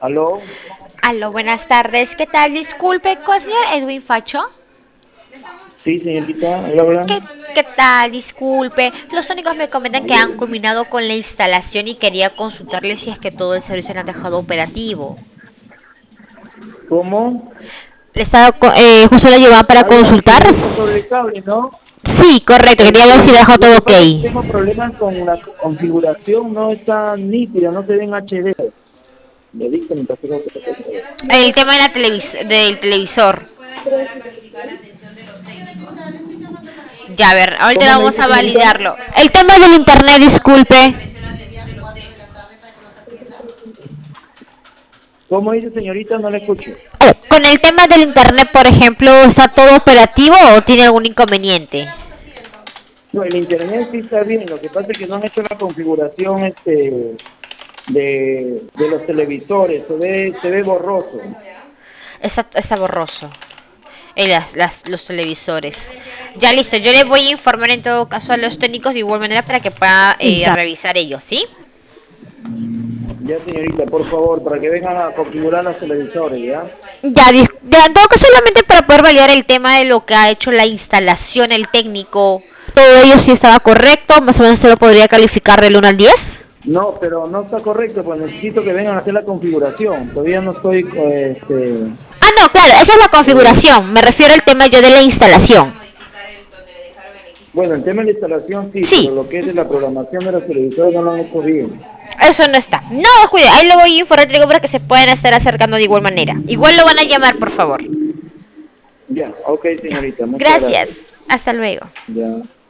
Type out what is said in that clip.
Aló, Aló, buenas tardes. ¿Qué tal? Disculpe, ¿con el señor Edwin Facho? sí, señorita, hola, hola. ¿Qué tal? Disculpe. Los técnicos me comentan que han culminado con la instalación y quería consultarle si es que todo el servicio le han dejado operativo. ¿Cómo? Le estaba justo la llevaba para Algo consultar. accidente sobre el cable, ¿no? Sí, correcto. Quería ver si le dejó Lo todo que ok. pasa es que tengo problemas con la configuración, no está nítida, no se ve en HD. Le dicen mi paseo que El tema de del televisor. Ya, a ver, ahorita ¿Cómo me vamos dice, a señorita? validarlo. El tema del internet, disculpe. ¿Cómo dice, señorita? No le escucho. Con el tema del internet, por ejemplo, ¿está todo operativo o tiene algún inconveniente? No, el internet sí está bien, lo que pasa es que no han hecho la configuración de los televisores, se ve borroso. Está borroso. Los televisores. Ya listo, yo le voy a informar en todo caso a los técnicos de igual manera para que pueda revisar ellos, ¿sí? Ya, señorita, por favor, para que vengan a configurar los televisores, ¿ya? Ya, en todo caso solamente para poder validar el tema de lo que ha hecho la instalación, el técnico. Todo ello sí estaba correcto, más o menos se lo podría calificar del 1 al 10. No, pero no está correcto, pues necesito que vengan a hacer la configuración. Todavía no estoy, Ah, no, claro, esa es la eh, configuración. Me refiero al tema yo de la instalación. bueno, el tema de la instalación sí, pero Sí, lo que es de la programación de los televisores no lo han hecho bien. eso no está. No, cuide, ahí lo voy a informar digo, para que se puedan estar acercando de igual manera. Igual lo van a llamar, por favor. Ya, ok, Ya. señorita, muchas gracias. Gracias. Hasta luego. Ya.